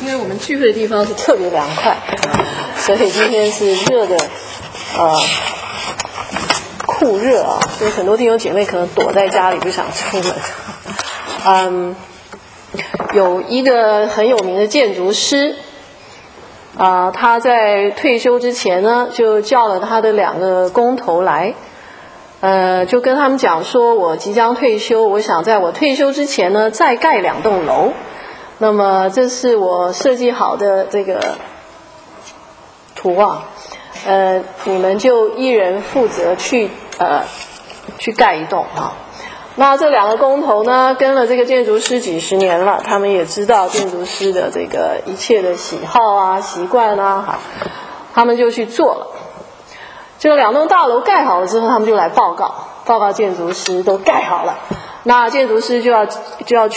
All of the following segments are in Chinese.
天我们聚会的地方是特别凉快，所以今天是热的，酷热啊，所以很多弟兄姐妹可能躲在家里不想出门。有一个很有名的建筑师，他在退休之前呢，就叫了他的2个工头来，就跟他们讲说，我即将退休，我想在我退休之前呢，再盖2栋楼。那么这是我设计好的这个图啊，你们就一人负责去盖一栋啊。那这2个工头呢，跟了这个建筑师几十年了，他们也知道建筑师的这个一切的喜好啊、习惯啊，他们就去做了。这个2栋大楼盖好了之后，他们就来报告建筑师都盖好了，那建筑师就要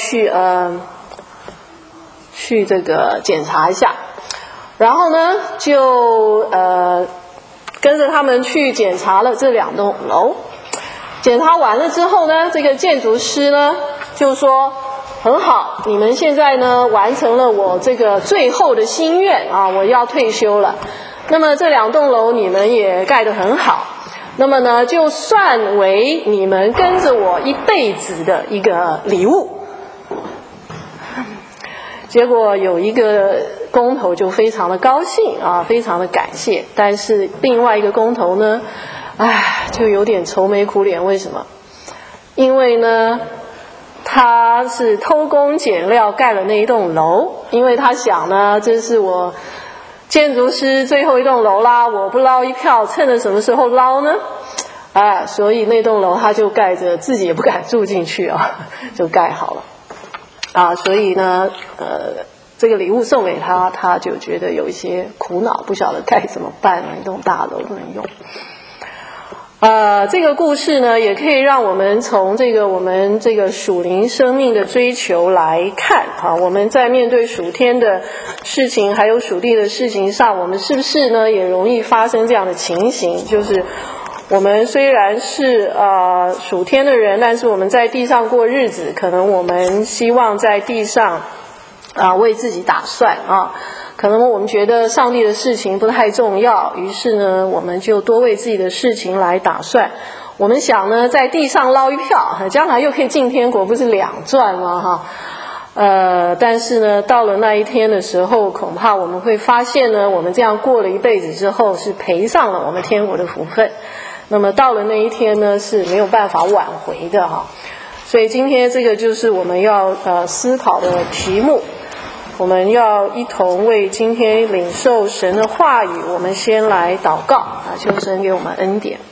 去这个检查一下，然后呢就跟着他们去检查了这2栋楼。检查完了之后呢，这个建筑师呢就说很好，你们现在呢完成了我这个最后的心愿啊，我要退休了。那么这2栋楼你们也盖得很好，那么呢就算为你们跟着我一辈子的一个礼物。结果有一个工头就非常的高兴啊，非常的感谢，但是另外一个工头呢，就有点愁眉苦脸。为什么？因为呢他是偷工减料盖了那一栋楼，因为他想呢，这是我建筑师最后一栋楼啦，我不捞一票，趁着什么时候捞呢？所以那栋楼他就盖着，自己也不敢住进去啊，就盖好了。所以呢，这个礼物送给他，他就觉得有一些苦恼，不晓得该怎么办，一栋大楼不能用。这个故事呢，也可以让我们从我们这个属灵生命的追求来看我们在面对属天的事情，还有属地的事情上，我们是不是呢也容易发生这样的情形，就是我们虽然是属天的人，但是我们在地上过日子，可能我们希望在地上为自己打算可能我们觉得上帝的事情不太重要，于是呢我们就多为自己的事情来打算。我们想呢在地上捞一票，将来又可以进天国，不是2赚吗但是呢到了那一天的时候，恐怕我们会发现呢，我们这样过了一辈子之后，是赔上了我们天国的福分。那么到了那一天呢，是没有办法挽回的所以今天这个就是我们要思考的题目。我们要一同为今天领受神的话语，我们先来祷告求神给我们恩典。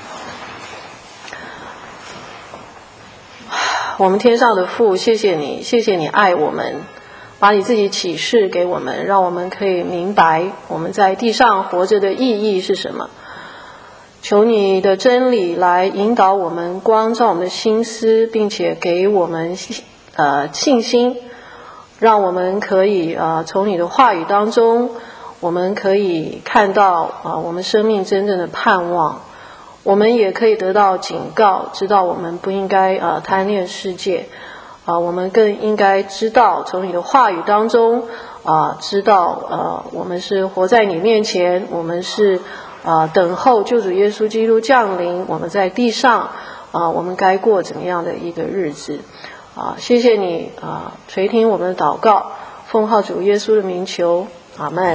我们天上的父，谢谢你，谢谢你爱我们，把你自己启示给我们，让我们可以明白我们在地上活着的意义是什么。求你的真理来引导我们，光照我们的心思，并且给我们信心，让我们可以从你的话语当中，我们可以看到我们生命真正的盼望，我们也可以得到警告，知道我们不应该贪恋世界我们更应该知道从你的话语当中知道我们是活在你面前，我们是等候救主耶稣基督降临，我们在地上我们该过怎么样的一个日子谢谢你垂听我们的祷告，奉号主耶稣的名求，阿们。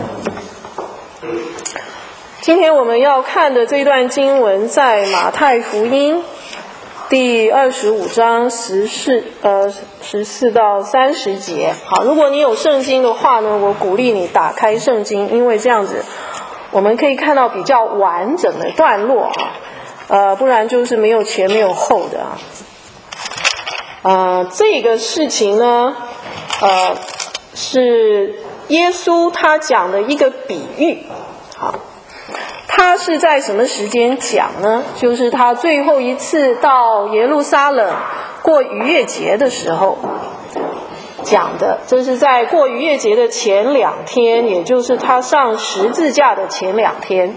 今天我们要看的这段经文在马太福音第25章14到30节。好，如果你有圣经的话呢，我鼓励你打开圣经，因为这样子我们可以看到比较完整的段落不然就是没有前没有后的这个事情呢是耶稣他讲的一个比喻他是在什么时间讲呢？就是他最后一次到耶路撒冷过逾越节的时候讲的，这是在过逾越节的前2天，也就是他上十字架的前2天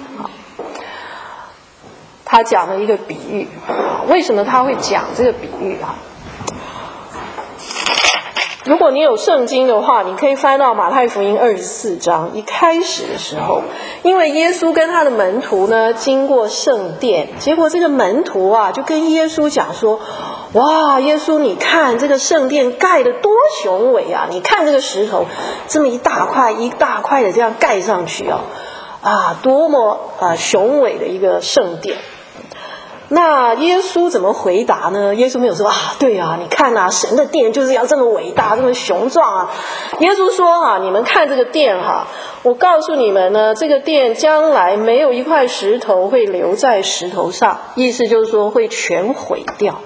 他讲了一个比喻为什么他会讲这个比喻如果你有圣经的话，你可以翻到马太福音24章一开始的时候，因为耶稣跟他的门徒呢经过圣殿，结果这个门徒啊就跟耶稣讲说，哇，耶稣你看这个圣殿盖得多雄伟啊，你看这个石头这么一大块一大块的这样盖上去啊，多么雄伟的一个圣殿。那耶稣怎么回答呢？耶稣没有说对啊，你看啊，神的殿就是要这么伟大这么雄壮啊。耶稣说你们看这个殿我告诉你们呢，这个殿将来没有一块石头会留在石头上，意思就是说会全毁掉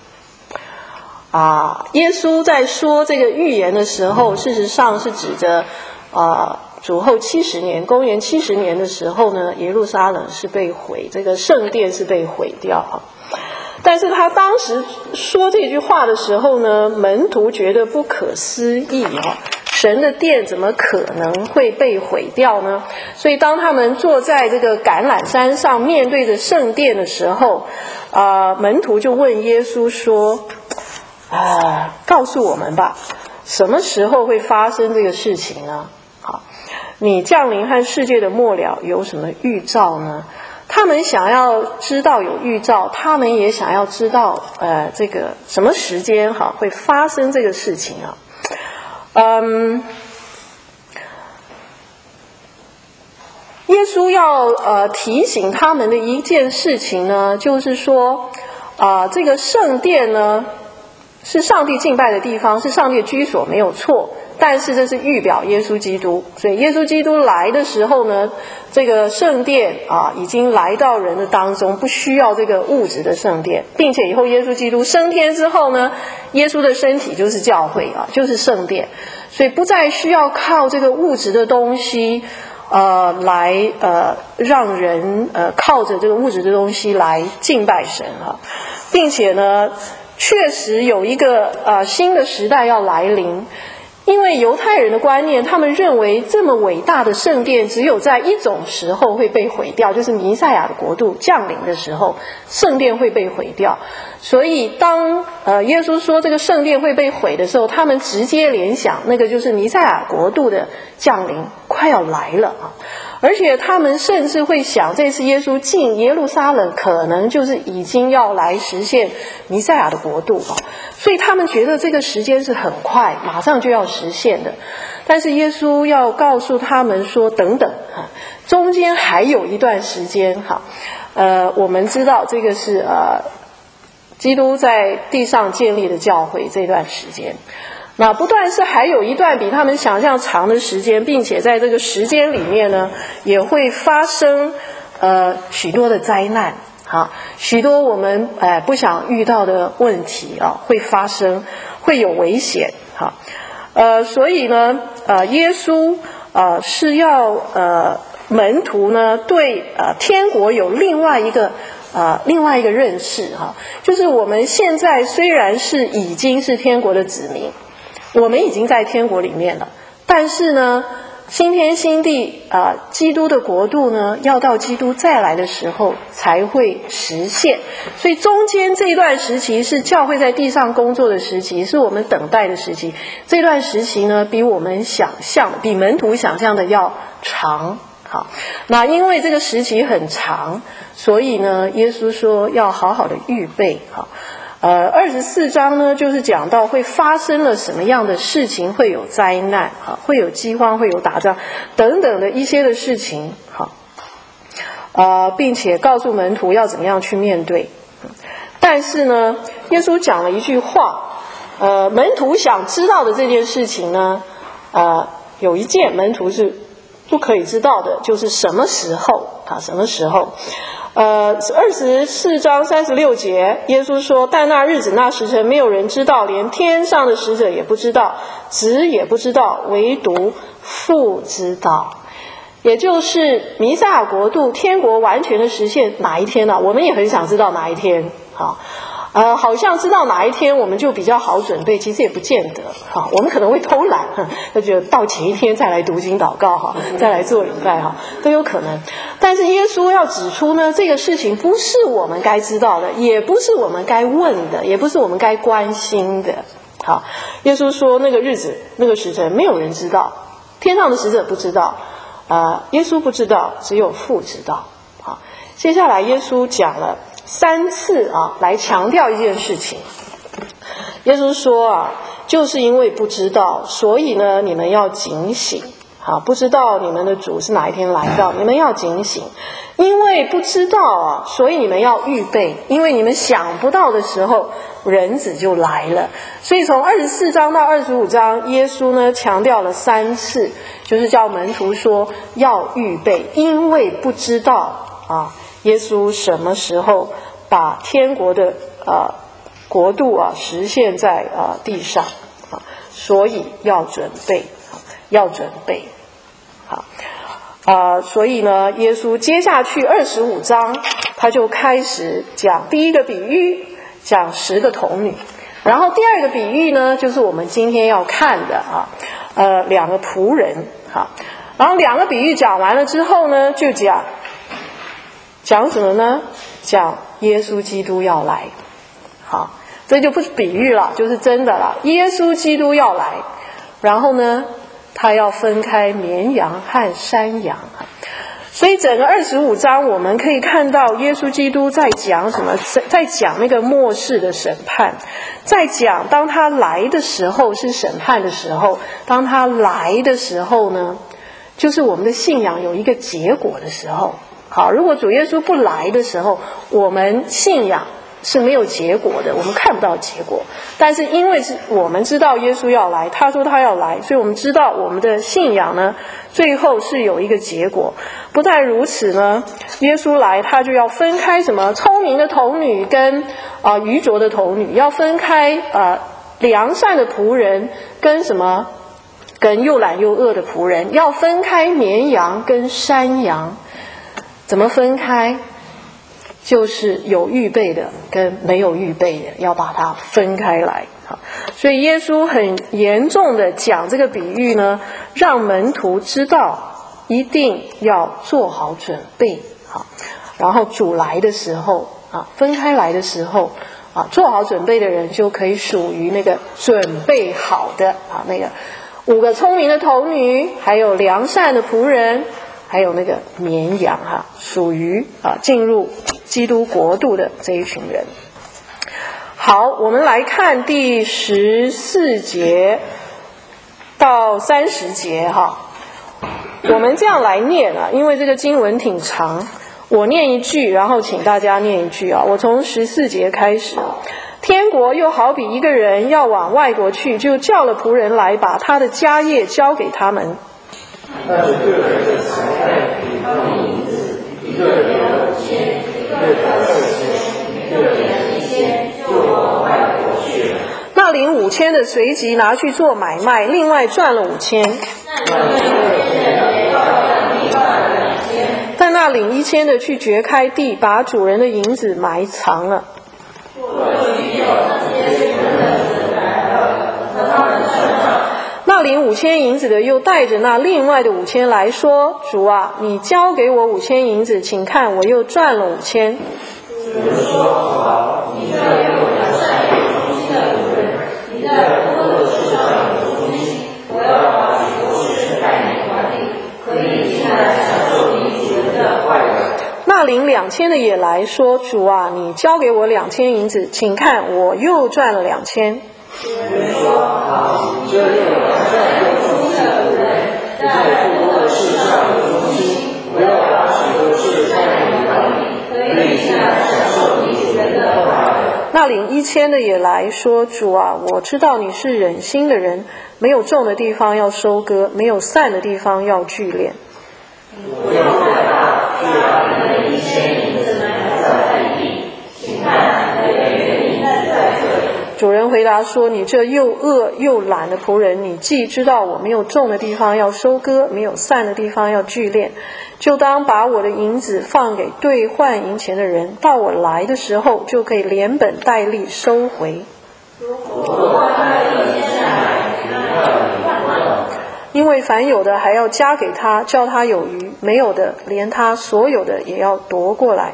耶稣在说这个预言的时候，事实上是指着主后70年，公元70年的时候呢，耶路撒冷是被毁，这个圣殿是被毁掉但是他当时说这句话的时候呢，门徒觉得不可思议神的殿怎么可能会被毁掉呢？所以当他们坐在这个橄榄山上面对着圣殿的时候门徒就问耶稣说告诉我们吧，什么时候会发生这个事情呢？你降临和世界的末了有什么预兆呢？他们想要知道有预兆，他们也想要知道这个什么时间会发生这个事情耶稣要提醒他们的一件事情呢，就是说这个圣殿呢是上帝敬拜的地方，是上帝的居所没有错，但是这是预表耶稣基督，所以耶稣基督来的时候呢，这个圣殿已经来到人的当中，不需要这个物质的圣殿，并且以后耶稣基督升天之后呢，耶稣的身体就是教会就是圣殿，所以不再需要靠这个物质的东西来让人靠着这个物质的东西来敬拜神并且呢确实有一个新的时代要来临。因为犹太人的观念，他们认为这么伟大的圣殿只有在一种时候会被毁掉，就是弥赛亚的国度降临的时候，圣殿会被毁掉。所以当耶稣说这个圣殿会被毁的时候，他们直接联想那个就是弥赛亚国度的降临快要来了而且他们甚至会想，这次耶稣进耶路撒冷可能就是已经要来实现弥赛亚的国度所以他们觉得这个时间是很快，马上就要实现的。但是耶稣要告诉他们说，等等中间还有一段时间我们知道这个是基督在地上建立的教会这段时间，那不但是还有一段比他们想象长的时间，并且在这个时间里面呢，也会发生许多的灾难许多我们不想遇到的问题会发生，会有危险所以呢耶稣是要门徒呢对天国有另外一个认识就是我们现在虽然已经是天国的子民，我们已经在天国里面了，但是呢新天新地基督的国度呢要到基督再来的时候才会实现。所以中间这一段时期是教会在地上工作的时期，是我们等待的时期。这段时期呢比我们想象，比门徒想象的要长那因为这个时期很长，所以呢耶稣说要好好的预备24章呢就是讲到会发生了什么样的事情，会有灾难会有饥荒，会有打仗等等的一些的事情并且告诉门徒要怎么样去面对。但是呢耶稣讲了一句话门徒想知道的这件事情呢有一件门徒是不可以知道的，就是什么时候什么时候24章36节耶稣说，但那日子那时辰没有人知道，连天上的使者也不知道，子也不知道，唯独父知道。也就是弥赛亚国度天国完全的实现哪一天呢？我们也很想知道哪一天好像知道哪一天我们就比较好准备，其实也不见得我们可能会偷懒就觉得到前一天再来读经祷告再来做礼拜都有可能。但是耶稣要指出呢，这个事情不是我们该知道的，也不是我们该问的，也不是我们该关心的好，耶稣说那个日子那个时辰没有人知道，天上的使者不知道，耶稣不知道，只有父知道。好，接下来耶稣讲了3次来强调一件事情。耶稣说就是因为不知道，所以呢你们要警醒。好，不知道你们的主是哪一天来到，你们要警醒。因为不知道所以你们要预备，因为你们想不到的时候人子就来了。所以从24章到25章，耶稣呢强调了3次，就是叫门徒说要预备，因为不知道耶稣什么时候把天国的国度实现在地上所以要准备，要准备。好，所以呢，耶稣接下去25章，他就开始讲第一个比喻，讲10个童女。然后第二个比喻呢，就是我们今天要看的2个仆人。好，然后2个比喻讲完了之后呢，就讲什么呢？讲耶稣基督要来。好，这就不是比喻了，就是真的了。耶稣基督要来，然后呢，他要分开绵羊和山羊。所以整个25章我们可以看到耶稣基督在讲什么？在讲那个末世的审判，在讲当他来的时候是审判的时候，当他来的时候呢，就是我们的信仰有一个结果的时候。好，如果主耶稣不来的时候，我们信仰是没有结果的，我们看不到结果。但是因为我们知道耶稣要来，他说他要来，所以我们知道我们的信仰呢，最后是有一个结果。不但如此呢，耶稣来他就要分开什么？聪明的童女跟愚拙的童女，要分开良善的仆人跟什么？跟又懒又饿的仆人，要分开绵羊跟山羊。怎么分开？就是有预备的跟没有预备的，要把它分开来。所以耶稣很严重的讲这个比喻呢，让门徒知道一定要做好准备。然后主来的时候分开来的时候做好准备的人就可以属于那个准备好的那个5个聪明的童女，还有良善的仆人，还有那个绵羊属于进入基督国度的这一群人。好，我们来看第14节到30节我们这样来念因为这个经文挺长，我念一句，然后请大家念一句我从14节开始。天国又好比一个人要往外国去，就叫了仆人来，把他的家业交给他们。 但是个人的财产比他们银子，一个人5千，一个人2千，一个人1千，就往外国去了。 那领5000的随即拿去做买卖，另外赚了5000。但那领1000的去掘开地，把主人的银子埋藏了。那领5000银子的又带着那另外的5000来说：主啊，你交给我5000银子，请看我又赚了5000。 主人说：好，你在给我良善有忠心的仆人，你在不多的事上有忠心，我要把许多事带你管理，可以进来享受你主人的快乐。 那领2000的也来说：主啊，你交给我2000银子，请看我又赚了2000。 主人说：好，这又良善又忠心的仆人，在不多的事上有忠心，我要把许多事带你管理，可以进来享受你主人的快乐。 那领1000的也来说：主啊，我知道你是忍心的人，没有种的地方要收割，没有散的地方要聚敛。 我要害怕，就把你的1000银子埋在地，请看你的原银子在这里。 主人回答说：你这又饿又懒的仆人，你既知道我没有种的地方要收割，没有散的地方要聚敛，就当把我的银子放给兑换银钱的人，到我来的时候就可以连本带利收回。因为凡有的还要加给他，叫他有余；没有的，连他所有的也要夺过来。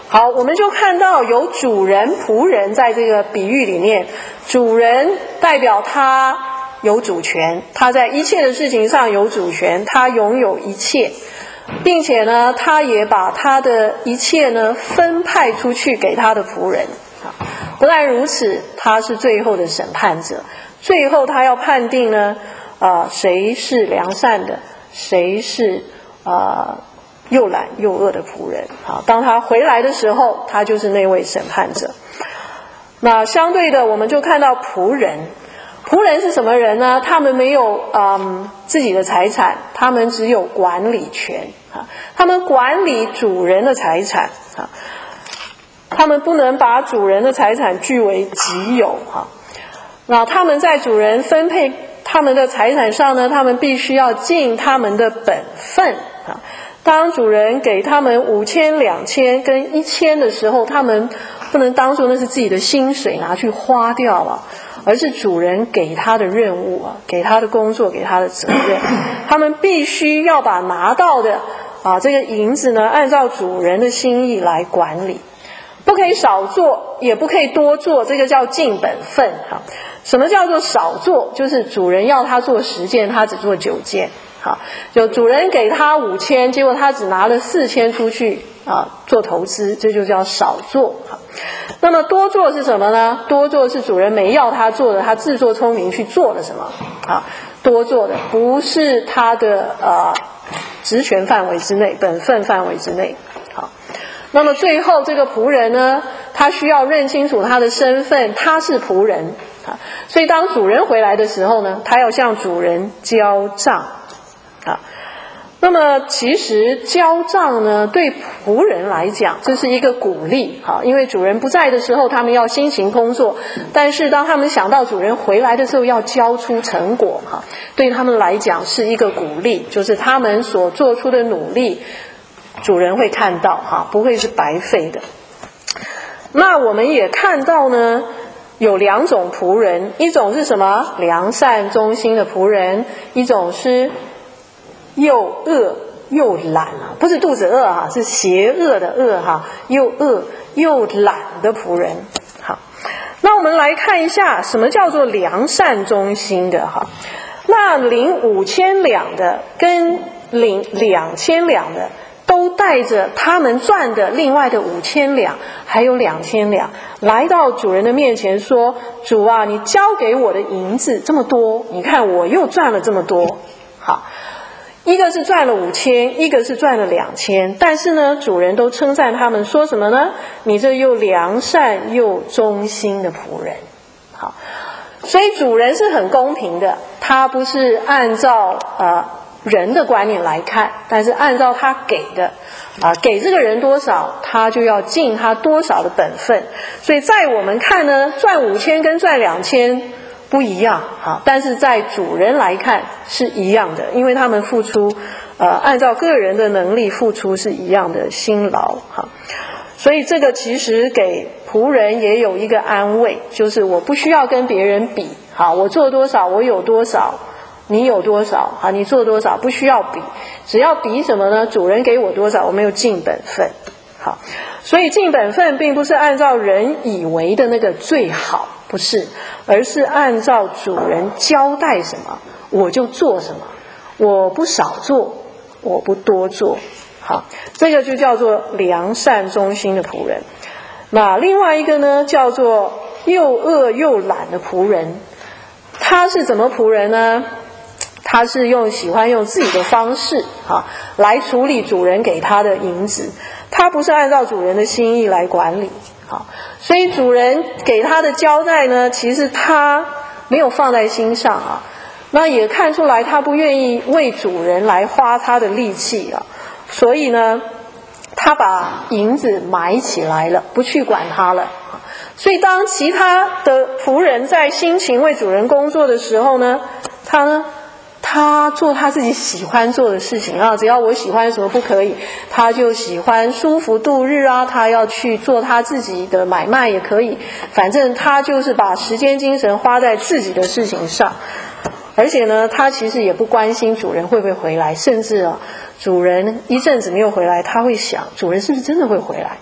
好，我们就看到有主人、仆人在这个比喻里面，主人代表他有主权，他在一切的事情上有主权，他拥有一切，并且呢，他也把他的一切呢分派出去给他的仆人。不但如此，他是最后的审判者，最后他要判定呢，谁是良善的，谁是又懒又恶的仆人。好，当他回来的时候，他就是那位审判者。那相对的，我们就看到仆人。仆人是什么人呢？他们没有自己的财产，他们只有管理权啊，他们管理主人的财产啊，他们不能把主人的财产据为己有啊。那他们在主人分配他们的财产上呢，他们必须要尽他们的本分啊。当主人给他们5000、2000跟1000的时候，他们不能当作那是自己的薪水拿去花掉啊，而是主人给他的任务啊，给他的工作，给他的责任。他们必须要把拿到的这个银子呢，按照主人的心意来管理，不可以少做，也不可以多做，这个叫尽本分哈。什么叫做少做？就是主人要他做10件，他只做9件。好，就主人给他5000，结果他只拿了4000出去做投资，这就叫少做。好，那么多做是什么呢？多做是主人没要他做的，他自作聪明去做了什么？多做的不是他的职权范围之内，本分范围之内。好，那么最后这个仆人呢，他需要认清楚他的身份，他是仆人啊，所以当主人回来的时候呢，他要向主人交账。那么其实交账呢，对仆人来讲这是一个鼓励，因为主人不在的时候他们要辛勤工作，但是当他们想到主人回来的时候要交出成果，对他们来讲是一个鼓励，就是他们所做出的努力主人会看到，不会是白费的。那我们也看到呢，有2种仆人，一种是什么？良善忠心的仆人，一种是又恶又懒不是肚子饿是邪恶的恶又恶又懒的仆人。好，那我们来看一下什么叫做良善忠心的那领5000两的跟领2000两的都带着他们赚的另外的5000两还有2000两来到主人的面前说，主啊，你交给我的银子这么多，你看我又赚了这么多。好，一个是赚了5000，一个是赚了2000，但是呢，主人都称赞他们，说什么呢？你这又良善又忠心的仆人。好，所以主人是很公平的，他不是按照人的观念来看，但是按照他给的给这个人多少，他就要尽他多少的本分。所以在我们看呢，赚5000跟赚2000不一样，但是在主人来看是一样的，因为他们付出按照个人的能力付出是一样的辛劳。所以这个其实给仆人也有一个安慰，就是我不需要跟别人比，我做多少我有多少，你有多少你做多少，不需要比，只要比什么呢？主人给我多少，我们有尽本分。好，所以尽本分并不是按照人以为的那个最好，不是，而是按照主人交代什么我就做什么，我不少做，我不多做。好，这个就叫做良善忠心的仆人。那另外一个呢，叫做又恶又懒的仆人。他是怎么仆人呢？他是喜欢用自己的方式来处理主人给他的银子，他不是按照主人的心意来管理。所以主人给他的交代呢，其实他没有放在心上那也看出来他不愿意为主人来花他的力气所以呢，他把银子埋起来了，不去管它了。所以当其他的仆人在辛勤为主人工作的时候呢，他做他自己喜欢做的事情只要我喜欢什么不可以，他就喜欢舒服度日他要去做他自己的买卖也可以，反正他就是把时间精神花在自己的事情上。而且呢，他其实也不关心主人会不会回来，甚至主人一阵子没有回来，他会想主人是不是真的会回来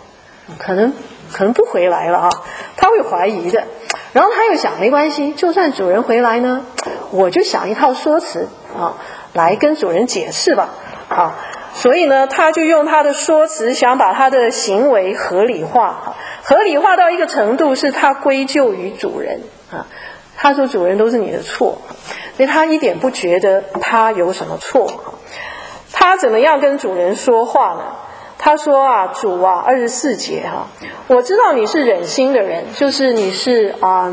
可能不回来了啊，他会怀疑的。然后他又想，没关系，就算主人回来呢，我就想一套说辞啊，来跟主人解释吧啊。所以呢，他就用他的说辞，想把他的行为合理化，合理化到一个程度，是他归咎于主人啊。他说主人都是你的错，所以他一点不觉得他有什么错。他怎么样跟主人说话呢？他说啊，主啊，24节哈，我知道你是忍心的人，就是你是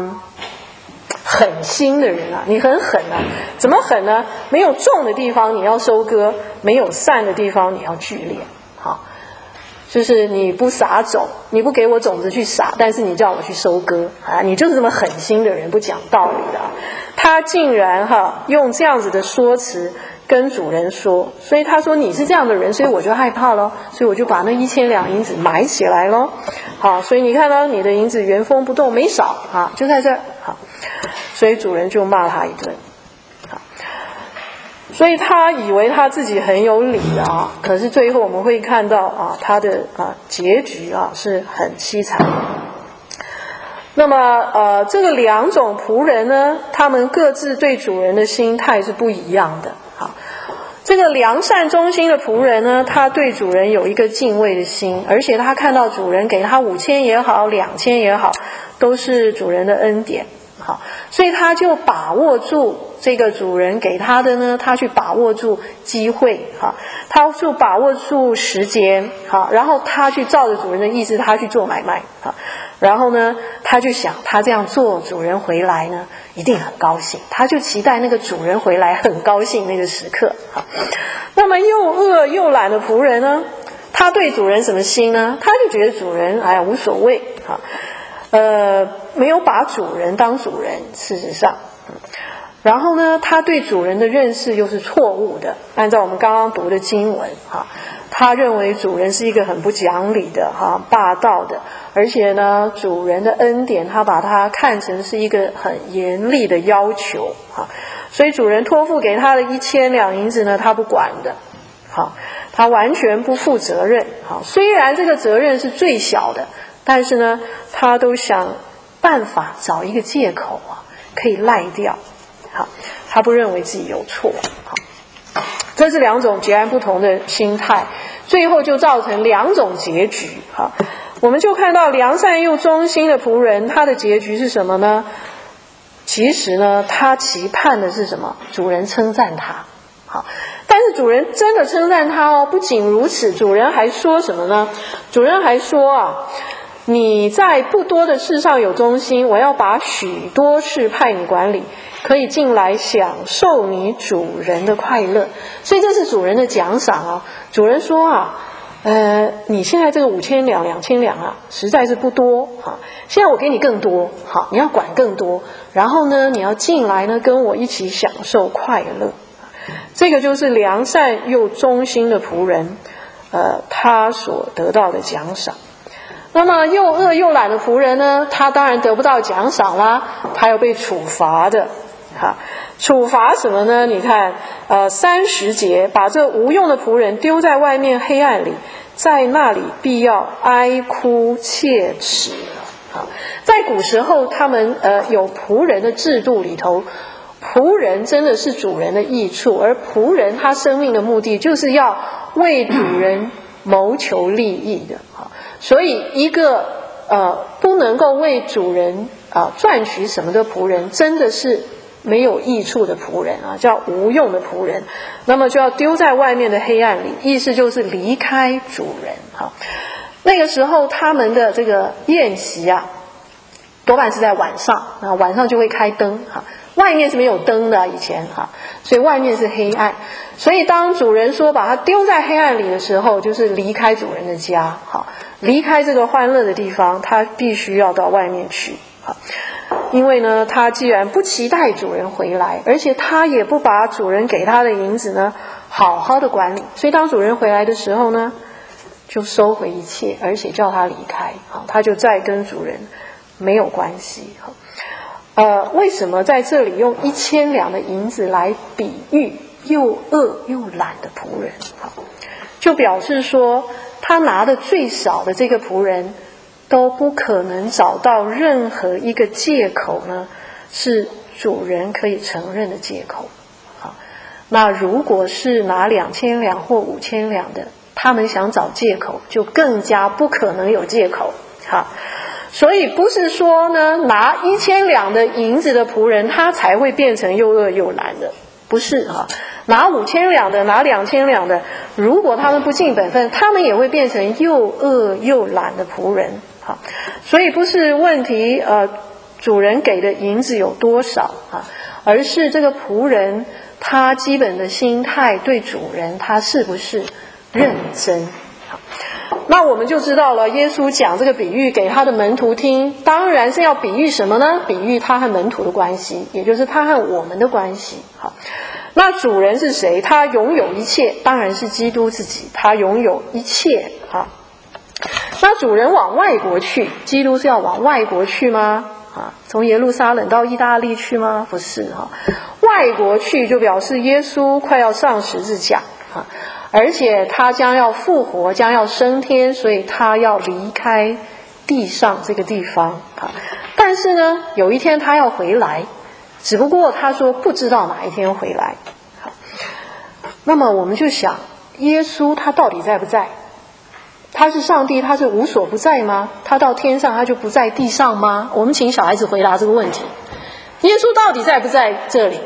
狠心的人啊，你很狠啊。怎么狠呢？没有种的地方你要收割，没有散的地方你要聚敛。好，就是你不撒种，你不给我种子去撒，但是你叫我去收割啊，你就是这么狠心的人，不讲道理的。他竟然用这样子的说辞跟主人说，所以他说你是这样的人，所以我就害怕了，所以我就把那1000两银子埋起来了。好，所以你看到你的银子原封不动，没少啊，就在这儿。好，所以主人就骂他一顿。好，所以他以为他自己很有理啊，可是最后我们会看到啊，他的结局啊是很凄惨的。那么这个2种仆人呢，他们各自对主人的心态是不一样的。好，这个良善忠心的仆人呢，他对主人有一个敬畏的心，而且他看到主人给他5000也好，2000也好，都是主人的恩典。好，所以他就把握住这个主人给他的呢，他去把握住机会，他就把握住时间，然后他去照着主人的意思，他去做买卖，然后呢，他就想他这样做，主人回来呢一定很高兴，他就期待那个主人回来很高兴那个时刻。那么又恶又懒的仆人呢，他对主人什么心呢？他就觉得主人无所谓，没有把主人当主人，事实上，然后呢，他对主人的认识又是错误的。按照我们刚刚读的经文他认为主人是一个很不讲理的霸道的，而且呢，主人的恩典他把它看成是一个很严厉的要求所以主人托付给他的1000两银子呢，他不管的他完全不负责任虽然这个责任是最小的，但是呢，他都想办法找一个借口可以赖掉。他不认为自己有错。这是2种截然不同的心态，最后就造成2种结局。我们就看到良善又忠心的仆人，他的结局是什么呢？其实呢，他期盼的是什么？主人称赞他。但是主人真的称赞他不仅如此，主人还说什么呢？主人还说你在不多的事上有忠心，我要把许多事派你管理，可以进来享受你主人的快乐。所以这是主人的奖赏主人说你现在这个5000两、2000两实在是不多现在我给你更多你要管更多，然后呢，你要进来呢，跟我一起享受快乐。这个就是良善又忠心的仆人他所得到的奖赏。那么又恶又懒的仆人呢，他当然得不到奖赏啦，他要被处罚的。处罚什么呢？你看30节，把这无用的仆人丢在外面黑暗里，在那里必要哀哭切齿。在古时候他们有仆人的制度里头，仆人真的是主人的益处，而仆人他生命的目的就是要为主人谋求利益的。所以一个不能够为主人赚取什么的仆人，真的是没有益处的仆人叫无用的仆人，那么就要丢在外面的黑暗里，意思就是离开主人。那个时候他们的这个宴席多半是在晚上，晚上就会开灯外面是没有灯的以前所以外面是黑暗。所以当主人说把它丢在黑暗里的时候，就是离开主人的家离开这个欢乐的地方，他必须要到外面去因为呢，他既然不期待主人回来，而且他也不把主人给他的银子呢好好的管理，所以当主人回来的时候呢，就收回一切，而且叫他离开他就再跟主人没有关系为什么在这里用1000两的银子来比喻又恶又懒的仆人就表示说他拿的最少的这个仆人都不可能找到任何一个借口呢，是主人可以承认的借口。好，那如果是拿2000两或5000两的，他们想找借口，就更加不可能有借口。好，所以不是说呢，拿1000两的银子的仆人，他才会变成又恶又懒的，不是哈。拿5000两的，拿2000两的，如果他们不尽本分，他们也会变成又恶又懒的仆人。好，所以不是问题主人给的银子有多少啊，而是这个仆人他基本的心态对主人他是不是认真。那我们就知道了，耶稣讲这个比喻给他的门徒听，当然是要比喻什么呢？比喻他和门徒的关系，也就是他和我们的关系。好，那主人是谁？他拥有一切，当然是基督自己，他拥有一切。好，那主人往外国去，基督是要往外国去吗？从耶路撒冷到意大利去吗？不是哈，外国去就表示耶稣快要上十字架啊，而且他将要复活，将要升天，所以他要离开地上这个地方啊。但是呢，有一天他要回来，只不过他说不知道哪一天回来。好，那么我们就想，耶稣他到底在不在？他是上帝，他是无所不在吗？他到天上他就不在地上吗？我们请小孩子回答这个问题。耶稣到底在不在这里？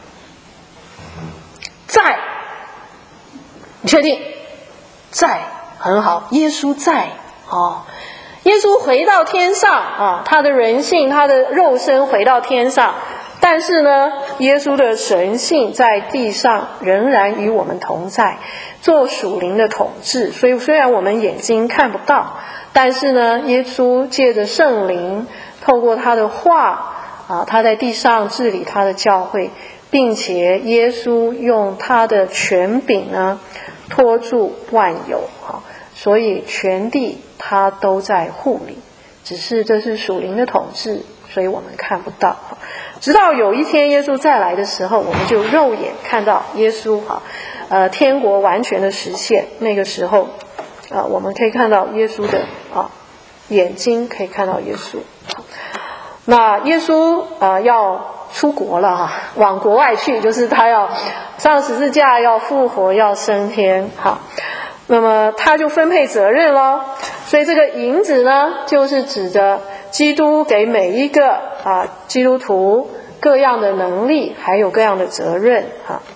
在。你确定？在，很好，耶稣在。耶稣回到天上啊，他的人性，他的肉身回到天上，但是呢，耶稣的神性在地上仍然与我们同在，做属灵的统治。所以虽然我们眼睛看不到，但是呢，耶稣借着圣灵，透过他的话啊，他在地上治理他的教会，并且耶稣用他的权柄呢，托住万有啊，所以全地他都在护理，只是这是属灵的统治，所以我们看不到。直到有一天耶稣再来的时候，我们就肉眼看到耶稣天国完全的实现。那个时候我们可以看到耶稣的眼睛可以看到耶稣。那耶稣要出国了往国外去，就是他要上十字架，要复活，要升天。好，那么他就分配责任咯。所以这个银子呢，就是指着基督给每一个基督徒各样的能力，还有各样的责任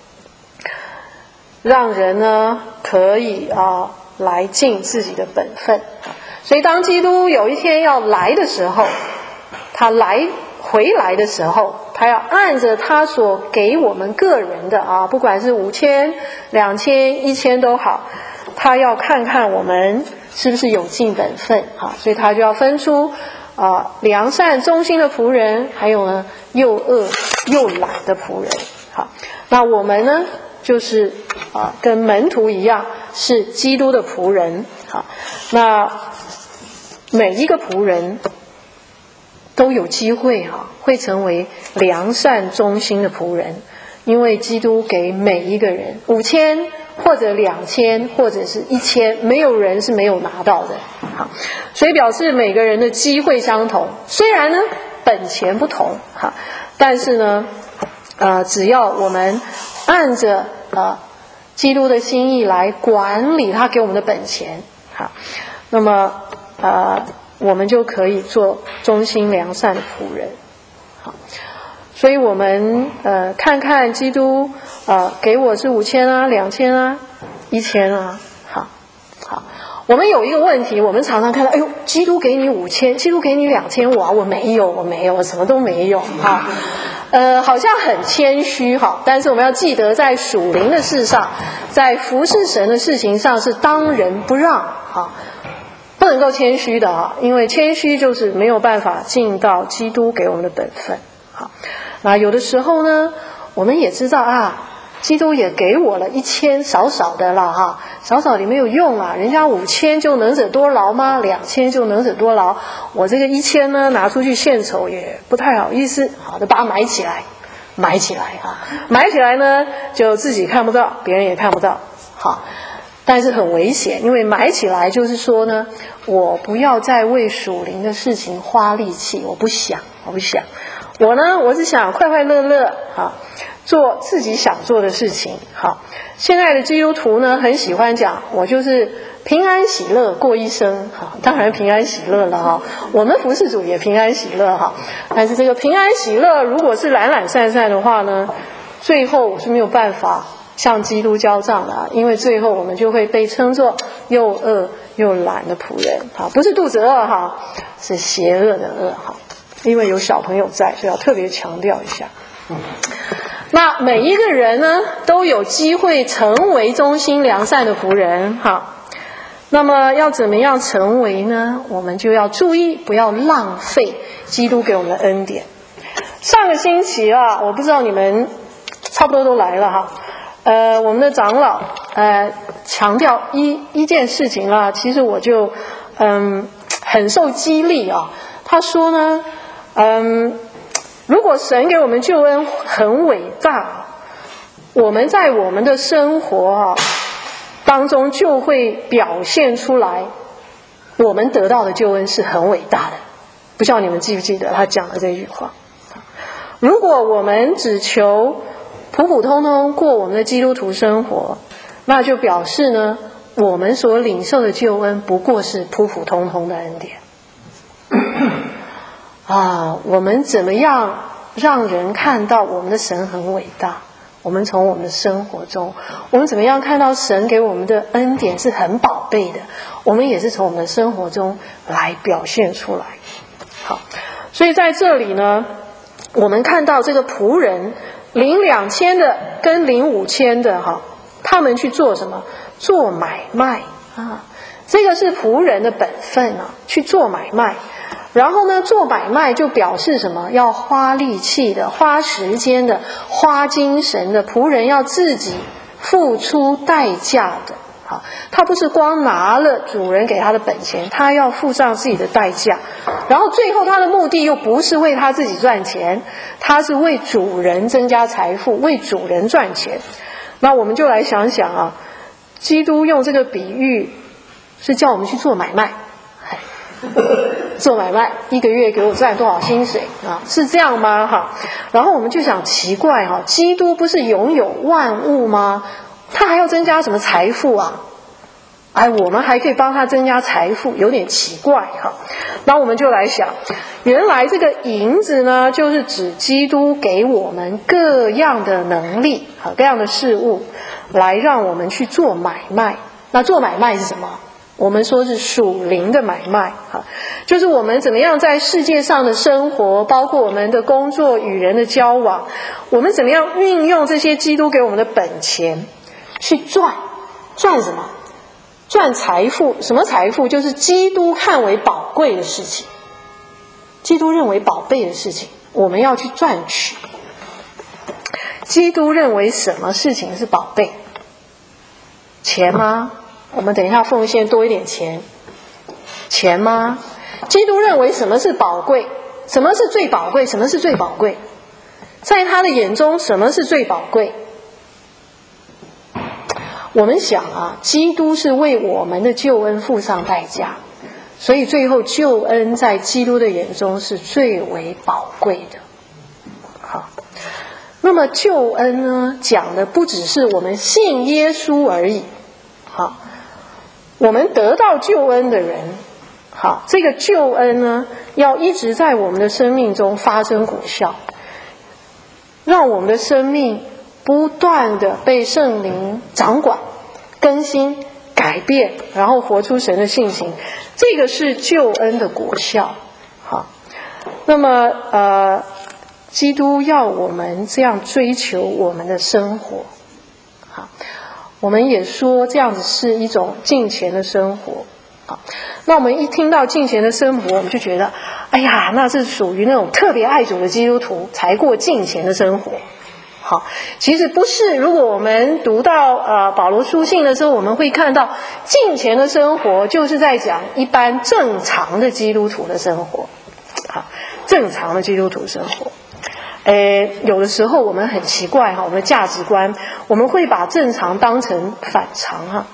让人呢可以来尽自己的本分。所以当基督有一天要来的时候，他回来的时候，他要按着他所给我们个人的不管是5000、2000、1000都好，他要看看我们是不是有尽本分所以他就要分出良善忠心的仆人，还有呢又恶又懒的仆人。好，那我们呢就是跟门徒一样，是基督的仆人。好，那每一个仆人都有机会会成为良善忠心的仆人，因为基督给每一个人5000或者2000或者是1000，没有人是没有拿到的。好，所以表示每个人的机会相同，虽然呢本钱不同但是呢只要我们按着基督的心意来管理他给我们的本钱，好，那么我们就可以做忠心良善的仆人。好，所以我们看看基督给我是5000、2000、1000好，我们有一个问题，我们常常看到，哎呦，基督给你5000，基督给你2000，我没有，我什么都没有好像很谦虚但是我们要记得，在属灵的事上，在服侍神的事情上是当仁不让不能够谦虚的因为谦虚就是没有办法尽到基督给我们的本分。好，那有的时候呢，我们也知道基督也给我了1000，少少的了少少的没有用人家5000就能者多劳吗？2000就能者多劳，我这个1000呢拿出去献丑也不太好意思，好的把它埋起来买起来呢就自己看不到，别人也看不到。好， 但是很危险，因为买起来就是说呢，我不要再为属灵的事情花力气，我不想，我呢，我只想快快乐乐做自己想做的事情。好，现在的基督徒呢，很喜欢讲，我就是平安喜乐过一生。当然平安喜乐了我们服事主也平安喜乐但是这个平安喜乐如果是懒懒散散的话呢，最后我是没有办法向基督交账的因为最后我们就会被称作又恶又懒的仆人不是肚子饿是邪恶的恶因为有小朋友在，所以要特别强调一下。那每一个人呢，都有机会成为忠心良善的仆人那么要怎么样成为呢？我们就要注意不要浪费基督给我们的恩典。上个星期我不知道你们差不多都来了我们的长老强调一件事情其实我就很受激励他说呢如果神给我们救恩很伟大，我们在我们的生活当中就会表现出来我们得到的救恩是很伟大的。不知道你们记不记得他讲的这句话。如果我们只求普普通通过我们的基督徒生活，那就表示呢，我们所领受的救恩不过是普普通通的恩典我们怎么样让人看到我们的神很伟大？我们从我们的生活中，我们怎么样看到神给我们的恩典是很宝贝的？我们也是从我们的生活中来表现出来。好，所以在这里呢，我们看到这个仆人领2000的跟领5000的他们去做什么？做买卖这个是仆人的本分去做买卖。然后呢，做买卖就表示什么？要花力气的，花时间的，花精神的。仆人要自己付出代价的他不是光拿了主人给他的本钱，他要付上自己的代价。然后最后他的目的又不是为他自己赚钱，他是为主人增加财富，为主人赚钱。那我们就来想想基督用这个比喻是叫我们去做买卖做买卖，1个月给我赚多少薪水是这样吗然后我们就想奇怪基督不是拥有万物吗？他还要增加什么财富我们还可以帮他增加财富，有点奇怪那我们就来想，原来这个银子呢，就是指基督给我们各样的能力各样的事物，来让我们去做买卖。那做买卖是什么？我们说是属灵的买卖就是我们怎么样在世界上的生活，包括我们的工作与人的交往，我们怎么样运用这些基督给我们的本钱去赚什么？赚财富。什么财富？就是基督看为宝贵的事情，基督认为宝贝的事情，我们要去赚取。基督认为什么事情是宝贝？钱吗？我们等一下奉献多一点钱吗？基督认为什么是宝贵？什么是最宝贵？什么是最宝贵？在他的眼中，什么是最宝贵？我们想基督是为我们的救恩付上代价，所以最后救恩在基督的眼中是最为宝贵的。好，那么救恩呢，讲的不只是我们信耶稣而已。好，我们得到救恩的人，这个救恩呢，要一直在我们的生命中发生果效，让我们的生命不断的被圣灵掌管、更新、改变，然后活出神的性情，这个是救恩的果效。那么基督要我们这样追求我们的生活。我们也说这样子是一种敬虔的生活。那我们一听到敬虔的生活，我们就觉得哎呀，那是属于那种特别爱主的基督徒才过敬虔的生活。其实不是。如果我们读到保罗书信的时候，我们会看到敬虔的生活就是在讲一般正常的基督徒的生活。正常的基督徒生活。有的时候我们很奇怪我们的价值观，我们会把正常当成反常比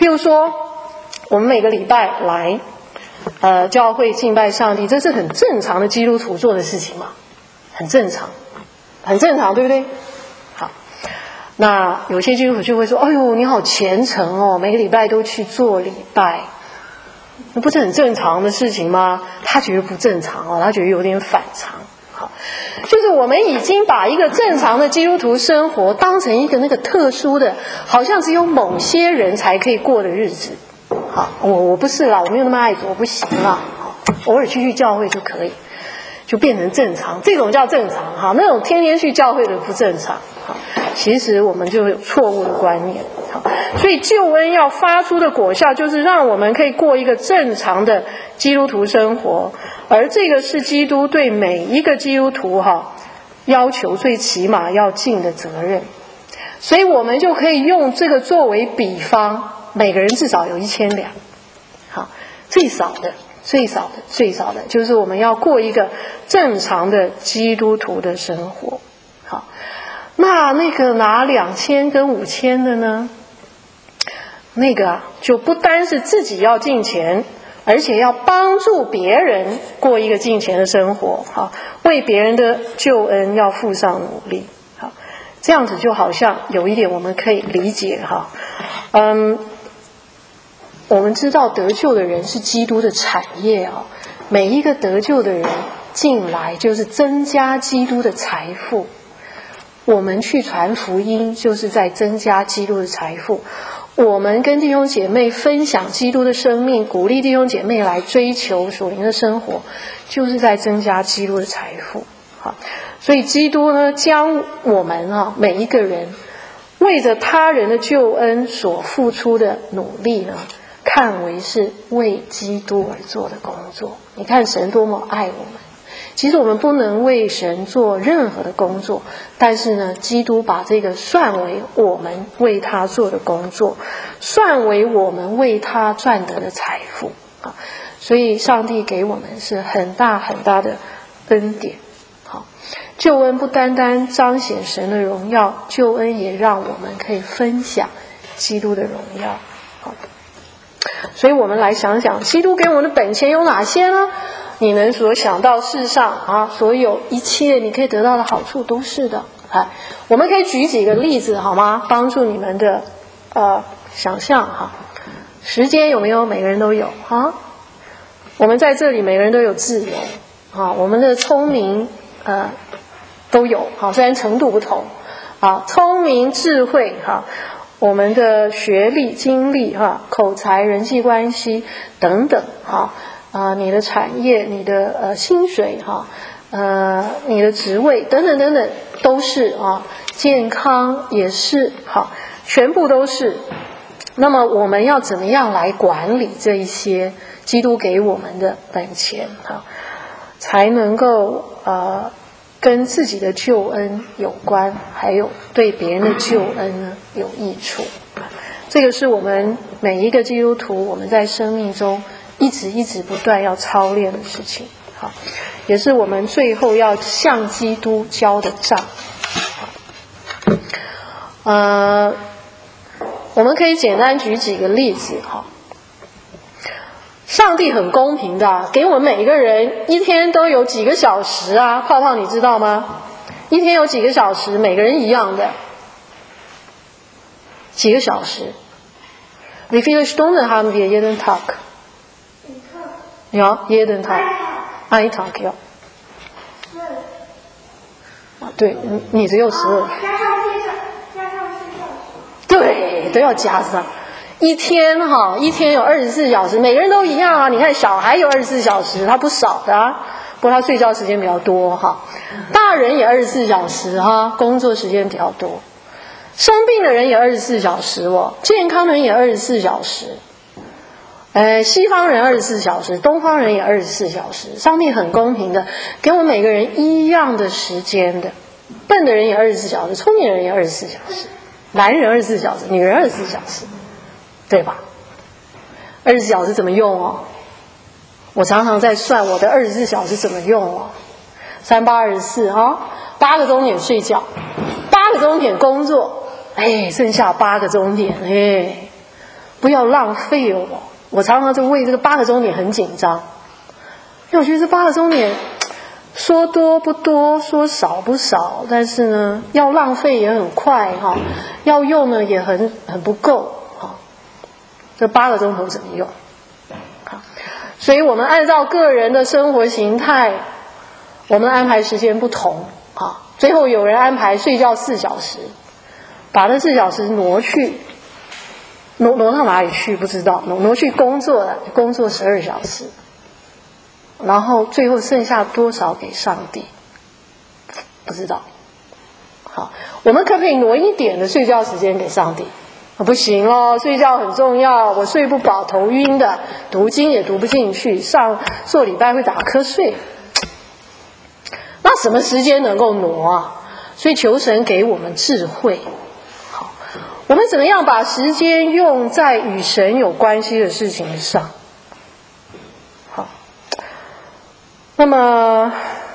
譬如说，我们每个礼拜来教会敬拜上帝，这是很正常的基督徒做的事情嘛，很正常，很正常，对不对？好，那有些基督徒就会说：“哎呦，你好虔诚哦，每个礼拜都去做礼拜，那不是很正常的事情吗？”他觉得不正常哦，他觉得有点反常。好，就是我们已经把一个正常的基督徒生活当成一个那个特殊的，好像只有某些人才可以过的日子。好，我不是啦，我没有那么爱主，我不行啦，偶尔去教会就可以，就变成正常，这种叫正常哈。那种天天去教会的不正常。好，其实我们就有错误的观念。好，所以救恩要发出的果效，就是让我们可以过一个正常的基督徒生活，而这个是基督对每一个基督徒要求最起码要尽的责任。所以我们就可以用这个作为比方，每个人至少有1000两。好，最少的就是我们要过一个正常的基督徒的生活。好，那个拿2000跟5000的呢？那个就不单是自己要敬虔，而且要帮助别人过一个敬虔的生活。好，为别人的救恩要付上努力。好，这样子就好像有一点我们可以理解哈。我们知道得救的人是基督的产业啊，每一个得救的人进来就是增加基督的财富。我们去传福音就是在增加基督的财富，我们跟弟兄姐妹分享基督的生命，鼓励弟兄姐妹来追求属灵的生活，就是在增加基督的财富。好，所以基督呢，将我们每一个人为着他人的救恩所付出的努力呢，看为是为基督而做的工作。你看神多么爱我们。其实我们不能为神做任何的工作，但是呢，基督把这个算为我们为他做的工作，算为我们为他赚得的财富啊！所以上帝给我们是很大很大的恩典。好，救恩不单单彰显神的荣耀，救恩也让我们可以分享基督的荣耀。好，所以我们来想想，基督给我们的本钱有哪些呢？你能所想到世上所有一切你可以得到的好处都是的。我们可以举几个例子好吗？帮助你们的想象时间有没有？每个人都有我们在这里每个人都有自由我们的聪明都有虽然程度不同聪明智慧我们的学历经历口才人际关系等等你的产业你的薪水你的职位等等等等都是健康也是全部都是。那么我们要怎么样来管理这一些基督给我们的本钱才能够跟自己的救恩有关，还有对别人的救恩呢有益处。这个是我们每一个基督徒我们在生命中一直不断要操练的事情。好，也是我们最后要向基督交的账。我们可以简单举几个例子上帝很公平的给我们每一个人一天都有几个小时泡泡你知道吗？一天有几个小时，每个人一样的几个小时。Wie viele Stunden haben wir jeden Tag? Ja, jeden Tag. Ein Tag, ja. 对，你只有12。对，都要加上。一天有24小时，每个人都一样你看小孩有24小时，他不少的不过他睡觉时间比较多大人也24小时工作时间比较多。生病的人也24小时健康人也24小时。西方人24小时，东方人也24小时。上帝很公平的给我们每个人一样的时间的。笨的人也24小时，聪明的人也24小时，男人24小时，女人24小时，对吧？24小时怎么用我常常在算我的24小时怎么用38248个钟点睡觉，8个钟点工作，剩下8个钟点不要浪费哦。我常常就为这个8个钟点很紧张，因为我觉得这8个钟点说多不多，说少不少，但是呢，要浪费也很快哈，要用呢也很不够哈。这8个钟头怎么用？好，所以我们按照个人的生活形态，我们安排时间不同啊。最后有人安排睡觉4小时，把那4小时挪到哪里去不知道，挪去工作了，工作12小时。然后最后剩下多少给上帝？不知道。好，我们可不可以挪一点的睡觉时间给上帝？不行哦，睡觉很重要，我睡不饱，头晕的，读经也读不进去，做礼拜会打瞌睡。那什么时间能够挪啊？所以求神给我们智慧。好，我们怎么样把时间用在与神有关系的事情上？那么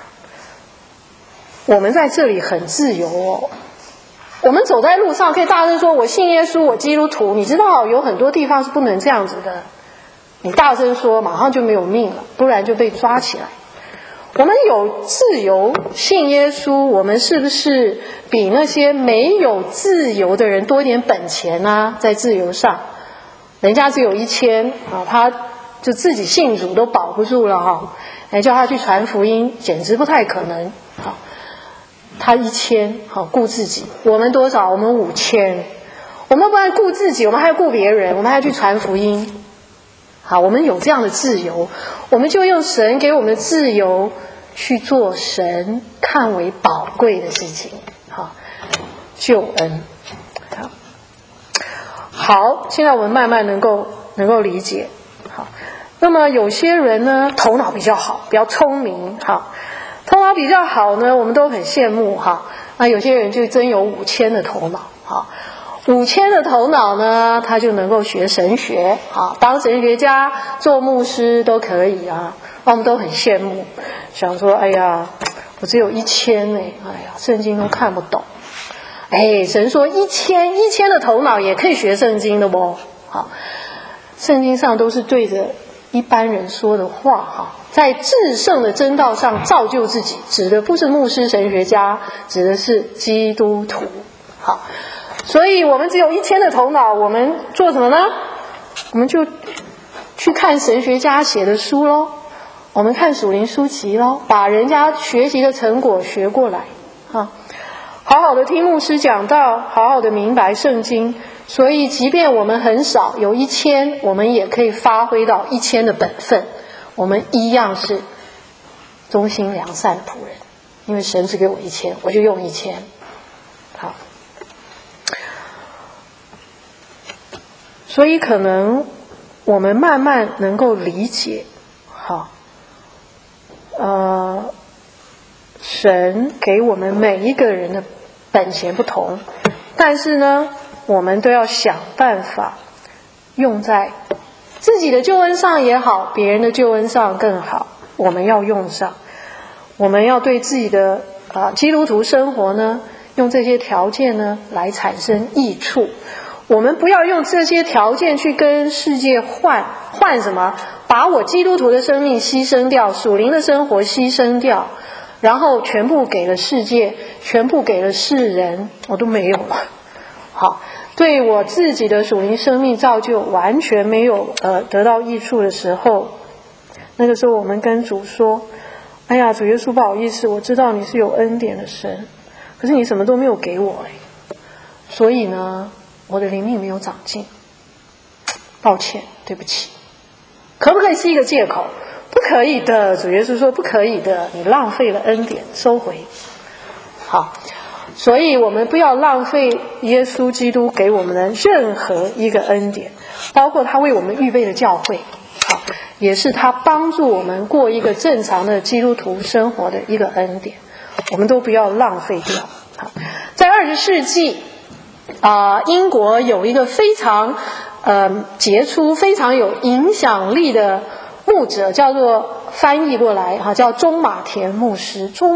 我们在这里很自由哦，我们走在路上可以大声说我信耶稣，我基督徒。你知道有很多地方是不能这样子的，你大声说马上就没有命了，不然就被抓起来。我们有自由信耶稣，我们是不是比那些没有自由的人多一点本钱啊？在自由上人家只有1000啊，他就自己信主都保不住了哈，叫他去传福音简直不太可能。好，他1000好顾自己，我们多少？我们5000。我们不但顾自己，我们还要顾别人，我们还要去传福音。好，我们有这样的自由，我们就用神给我们的自由去做神看为宝贵的事情。好，救恩。好，现在我们慢慢能够理解。好，那么有些人呢，头脑比较好，比较聪明，好，头脑比较好呢，我们都很羡慕哈。那有些人就真有5000的头脑，好，5000的头脑呢，他就能够学神学，好，当神学家、做牧师都可以啊。我们都很羡慕，想说，哎呀，我只有1000哎呀，圣经都看不懂。哎，神说1000的头脑也可以学圣经的不？好，圣经上都是对着一般人说的话哈，在至圣的真道上造就自己，指的不是牧师、神学家，指的是基督徒。好，所以我们只有1000的头脑，我们做什么呢？我们就去看神学家写的书咯，我们看属灵书籍咯，把人家学习的成果学过来啊。好好的听牧师讲道，好好的明白圣经。所以即便我们很少，有1000，我们也可以发挥到1000的本分，我们一样是忠心良善的仆人，因为神只给我1000，我就用1000。好，所以可能我们慢慢能够理解，好，神给我们每一个人的本钱不同，但是呢，我们都要想办法用在自己的救恩上也好，别人的救恩上更好，我们要用上。我们要对自己的基督徒生活呢，用这些条件呢来产生益处。我们不要用这些条件去跟世界换什么，把我基督徒的生命牺牲掉，属灵的生活牺牲掉，然后全部给了世界，全部给了世人，我都没有了。好，对我自己的属灵生命造就完全没有得到益处的时候，那个时候我们跟主说，哎呀，主耶稣，不好意思，我知道你是有恩典的神，可是你什么都没有给我所以呢，我的灵命没有长进，抱歉，对不起。可不可以是一个借口？不可以的，主耶稣说不可以的，你浪费了恩典，收回。好，所以我们不要浪费耶稣基督给我们的任何一个恩典，包括他为我们预备的教会，好，也是他帮助我们过一个正常的基督徒生活的一个恩典，我们都不要浪费掉。好，在20世纪英国有一个非常杰出、非常有影响力的牧者，叫做翻译过来叫中马田牧师。中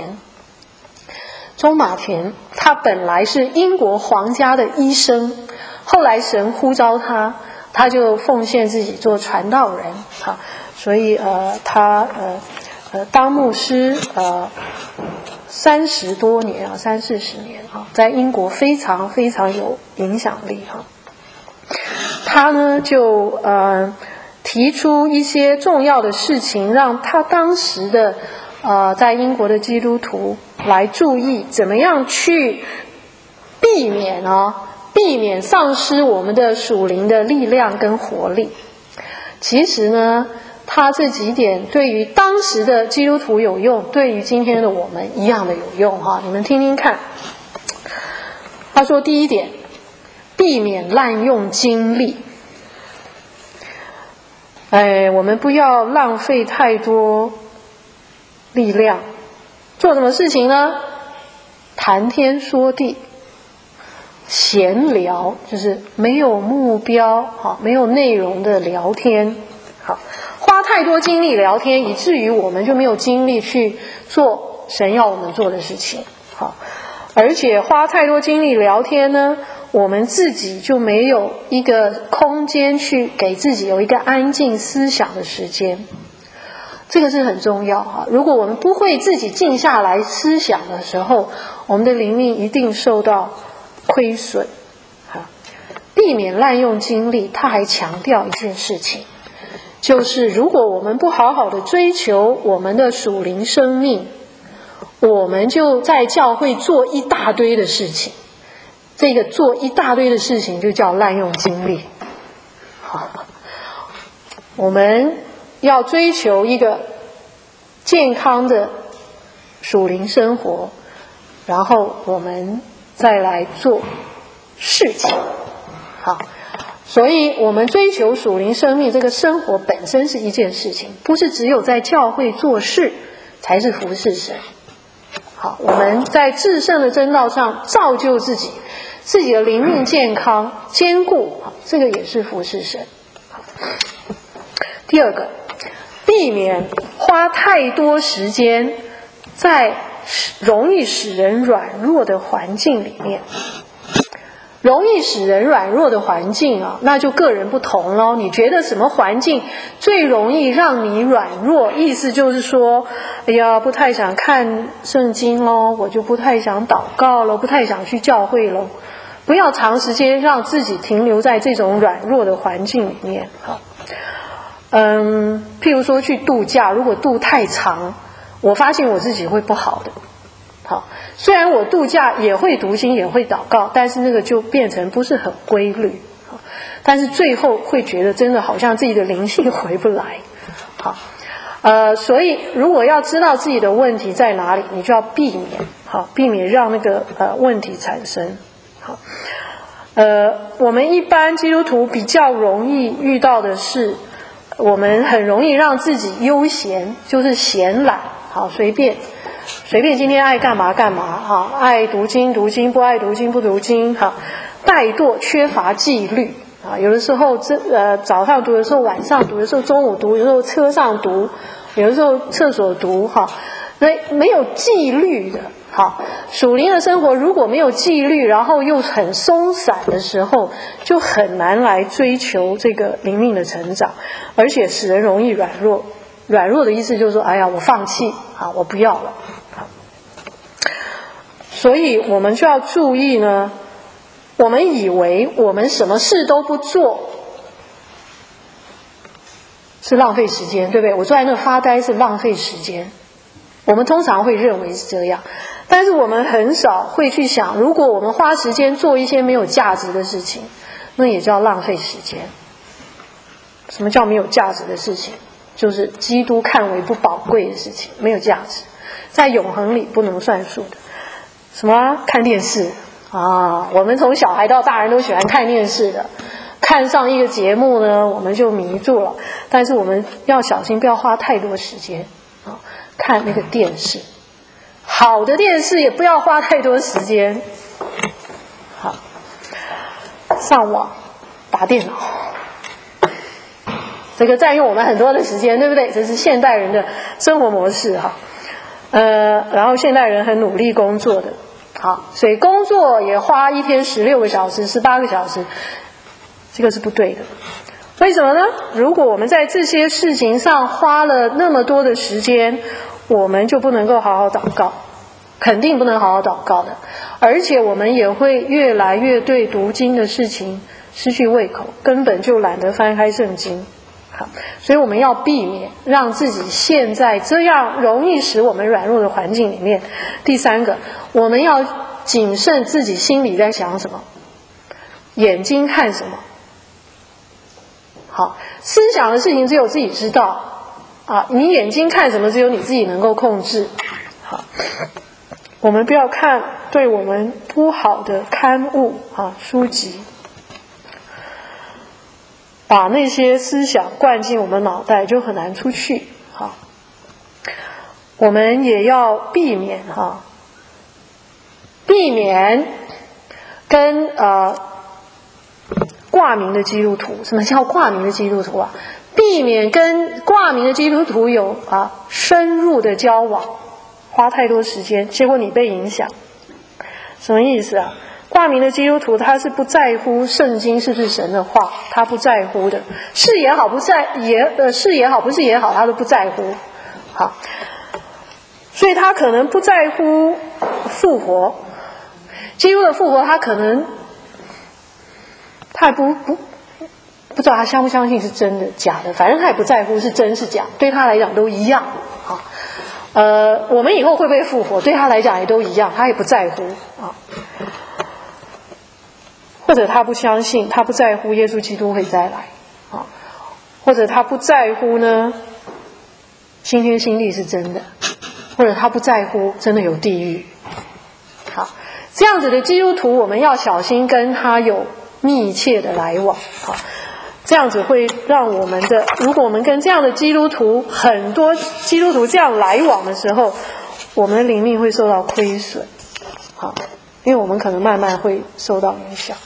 马田他本来是英国皇家的医生，后来神呼召他他就奉献自己做传道人，好，所以他当牧师30多年啊，30-40年啊，在英国非常非常有影响力哈。他呢就提出一些重要的事情，让他当时的在英国的基督徒来注意，怎么样去避免丧失我们的属灵的力量跟活力。其实呢，他这几点对于当时的基督徒有用，对于今天的我们一样的有用哈。你们听听看。他说第一点，避免滥用精力。我们不要浪费太多力量。做什么事情呢？谈天说地，闲聊，就是没有目标，没有内容的聊天。好，花太多精力聊天，以至于我们就没有精力去做神要我们做的事情。好，而且花太多精力聊天呢，我们自己就没有一个空间去给自己有一个安静思想的时间。这个是很重要哈。如果我们不会自己静下来思想的时候，我们的灵命一定受到亏损。避免滥用精力，他还强调一件事情，就是如果我们不好好的追求我们的属灵生命，我们就在教会做一大堆的事情。这个做一大堆的事情就叫滥用精力。好，我们要追求一个健康的属灵生活，然后我们再来做事情。好，所以我们追求属灵生命，这个生活本身是一件事情，不是只有在教会做事才是服侍神。好，我们在至圣的真道上造就自己的灵命健康坚固，这个也是服侍神。第二个，避免花太多时间在容易使人软弱的环境里面。容易使人软弱的环境啊，那就个人不同咯。你觉得什么环境最容易让你软弱？意思就是说，哎呀，不太想看圣经咯，我就不太想祷告了，不太想去教会了。不要长时间让自己停留在这种软弱的环境里面。好，譬如说去度假，如果度太长，我发现我自己会不好的。好，虽然我度假也会读经也会祷告，但是那个就变成不是很规律。但是最后会觉得真的好像自己的灵性回不来。好，所以如果要知道自己的问题在哪里，你就要避免让那个问题产生。好，我们一般基督徒比较容易遇到的是，我们很容易让自己悠闲，就是闲懒。好，随便今天爱干嘛干嘛哈，爱读经读经，不爱读经不读经哈，怠惰缺乏纪律啊，有的时候早上读，有的时候晚上读，有的时候中午读，有的时候车上读，有的时候厕所读哈，没有纪律的。好，属灵的生活如果没有纪律，然后又很松散的时候，就很难来追求这个灵命的成长，而且使人容易软弱。软弱的意思就是说，哎呀，我放弃啊，我不要了。所以我们就要注意呢，我们以为我们什么事都不做是浪费时间，对不对？我坐在那发呆是浪费时间，我们通常会认为是这样，但是我们很少会去想，如果我们花时间做一些没有价值的事情，那也叫浪费时间。什么叫没有价值的事情？就是基督看为不宝贵的事情，没有价值，在永恒里不能算数的。什么？看电视啊！我们从小孩到大人都喜欢看电视的，看上一个节目呢，我们就迷住了。但是我们要小心，不要花太多时间啊，看那个电视。好的电视也不要花太多时间。好，上网、打电脑。这个占用我们很多的时间，对不对？这是现代人的生活模式哈。然后现代人很努力工作的，好，所以工作也花一天16个小时、18个小时，这个是不对的。 为什么呢？如果我们在这些事情上花了那么多的时间，我们就不能够好好祷告，肯定不能好好祷告的，而且我们也会越来越对读经的事情失去胃口，根本就懒得翻开圣经。好，所以我们要避免让自己陷在这样容易使我们软弱的环境里面。第三个，我们要谨慎自己心里在想什么，眼睛看什么。好，思想的事情只有自己知道啊，你眼睛看什么只有你自己能够控制。好，我们不要看对我们不好的刊物啊书籍，把那些思想灌进我们脑袋就很难出去。好，我们也要避免跟挂名的基督徒。什么叫挂名的基督徒啊？避免跟挂名的基督徒有深入的交往，花太多时间，结果你被影响。什么意思啊？挂名的基督徒他是不在乎圣经是不是神的话，他不在乎的，是也好，不是也好，他都不在乎。好，所以他可能不在乎复活，基督的复活，他可能他也不知道他相不相信是真的假的，反正他也不在乎是真是假，对他来讲都一样。好，我们以后会不会复活，对他来讲也都一样，他也不在乎啊。或者他不相信，他不在乎耶稣基督会再来啊，或者他不在乎呢新天新地是真的，或者他不在乎真的有地狱。好，这样子的基督徒我们要小心跟他有密切的来往。好，这样子会让我们的，如果我们跟这样的基督徒，很多基督徒这样来往的时候，我们的灵命会受到亏损。好，因为我们可能慢慢会受到影响。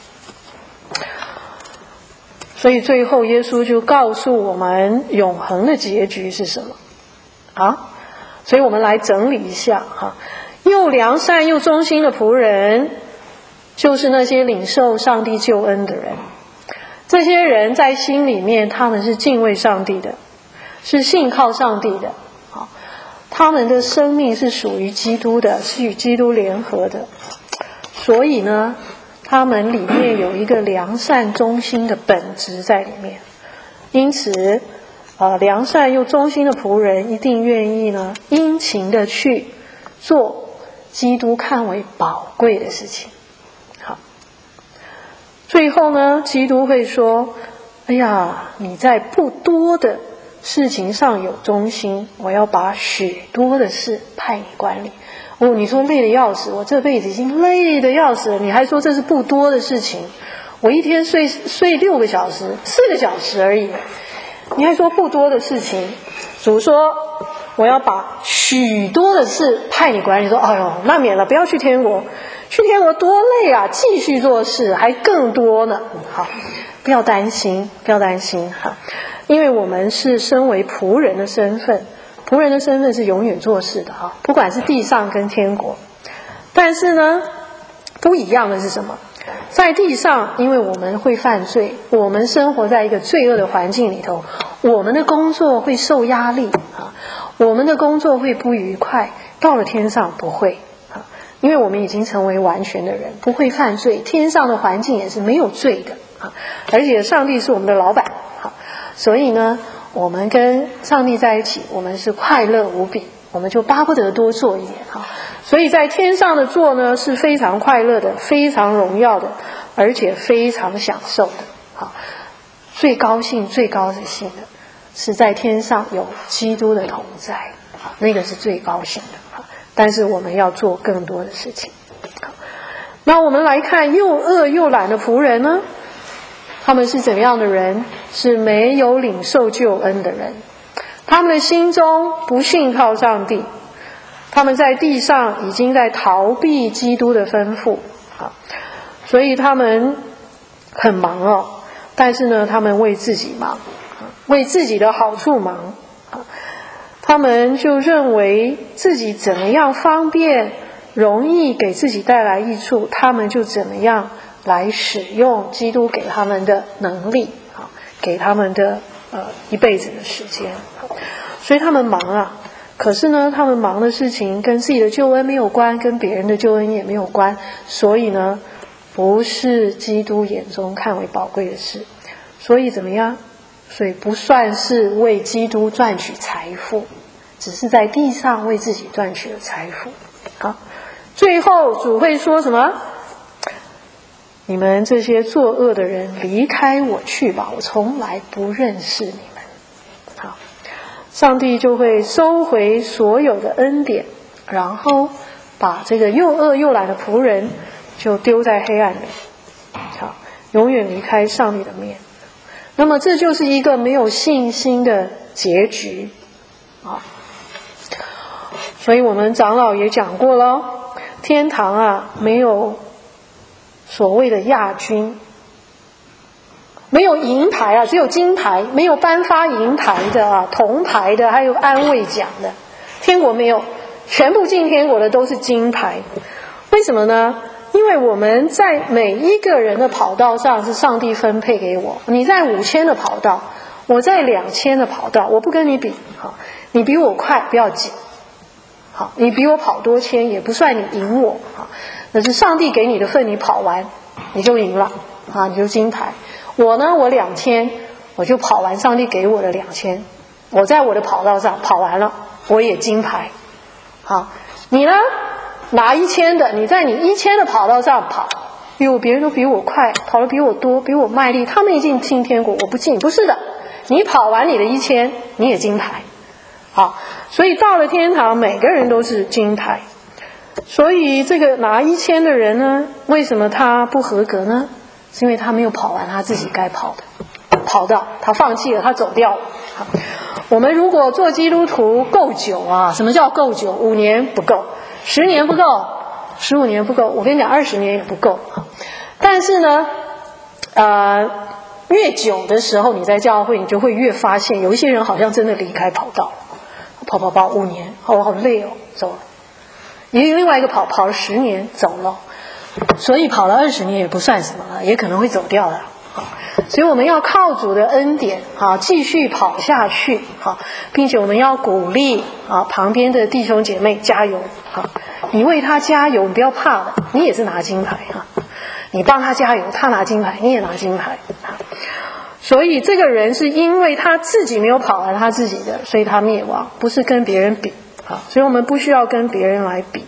所以最后耶稣就告诉我们永恒的结局是什么啊？所以我们来整理一下哈。又良善又忠心的仆人，就是那些领受上帝救恩的人。这些人在心里面，他们是敬畏上帝的，是信靠上帝的。他们的生命是属于基督的，是与基督联合的。所以呢，他们里面有一个良善忠心的本质在里面。因此良善又忠心的仆人一定愿意呢殷勤的去做基督看为宝贵的事情。好，最后呢，基督会说，哎呀，你在不多的事情上有忠心，我要把许多的事派你管理。你说累得要死，我这辈子已经累得要死了，你还说这是不多的事情？我一天睡6个小时，4个小时而已，你还说不多的事情？主说我要把许多的事派你管理。说哎呦，那免了，不要去天国，去天国多累啊，继续做事还更多呢。好，不要担心哈，因为我们是身为仆人的身份，仆人的身份是永远做事的哈，不管是地上跟天国。但是呢，不一样的是什么？在地上，因为我们会犯罪，我们生活在一个罪恶的环境里头，我们的工作会受压力啊，我们的工作会不愉快。到了天上不会啊，因为我们已经成为完全的人，不会犯罪，天上的环境也是没有罪的啊，而且上帝是我们的老板啊，所以呢，我们跟上帝在一起，我们是快乐无比，我们就巴不得多做一点哈。所以在天上的做呢，是非常快乐的，非常荣耀的，而且非常享受的。好，最高兴的是在天上有基督的同在，好，那个是最高兴的。好，但是我们要做更多的事情。好，那我们来看又恶又懒的仆人呢，他们是怎么样的人？是没有领受救恩的人，他们的心中不信靠上帝，他们在地上已经在逃避基督的吩咐，所以他们很忙哦，但是呢，他们为自己忙，为自己的好处忙，他们就认为自己怎么样方便容易给自己带来益处，他们就怎么样来使用基督给他们的能力， 给他们的一辈子的时间。所以他们忙啊，可是呢他们忙的事情跟自己的救恩没有关，跟别人的救恩也没有关，所以呢不是基督眼中看为宝贵的事。所以怎么样？所以不算是为基督赚取财富，只是在地上为自己赚取了财富。好，最后主会说什么？你们这些作恶的人，离开我去吧，我从来不认识你们。好，上帝就会收回所有的恩典，然后把这个又恶又懒的仆人就丢在黑暗里，好，永远离开上帝的面。那么这就是一个没有信心的结局啊。所以我们长老也讲过了，天堂啊没有所谓的亚军，没有银牌啊，只有金牌，没有颁发银牌的啊，铜牌的，还有安慰奖的。天国没有，全部进天国的都是金牌。为什么呢？因为我们在每一个人的跑道上是上帝分配给我，你在5000的跑道，我在2000的跑道，我不跟你比，好，你比我快不要紧，好，你比我跑多千也不算你赢我，好，那是上帝给你的份，你跑完你就赢了，啊，你就金牌。我呢，我2000，我就跑完上帝给我的2000，我在我的跑道上跑完了，我也金牌。好，你呢？拿1000的，你在你1000的跑道上跑，别人都比我快，跑得比我多，比我卖力，他们一进天国，我不进。不是的，你跑完你的1000，你也金牌。好，所以到了天堂，每个人都是金牌。所以这个拿1000的人呢，为什么他不合格呢？是因为他没有跑完他自己该跑的跑道，他放弃了，他走掉了。好，我们如果做基督徒够久啊，什么叫够久？5年不够，10年不够，15年不够，我跟你讲20年也不够。但是呢越久的时候你在教会，你就会越发现有一些人好像真的离开跑道，跑5年，我好累哦，走了。另外一个跑了10年走了，所以跑了20年也不算什么了，也可能会走掉的。所以我们要靠主的恩典继续跑下去，并且我们要鼓励旁边的弟兄姐妹加油，你为他加油，你不要怕了，你也是拿金牌，你帮他加油，他拿金牌，你也拿金牌。所以这个人是因为他自己没有跑完他自己的，所以他灭亡，不是跟别人比。所以我们不需要跟别人来比。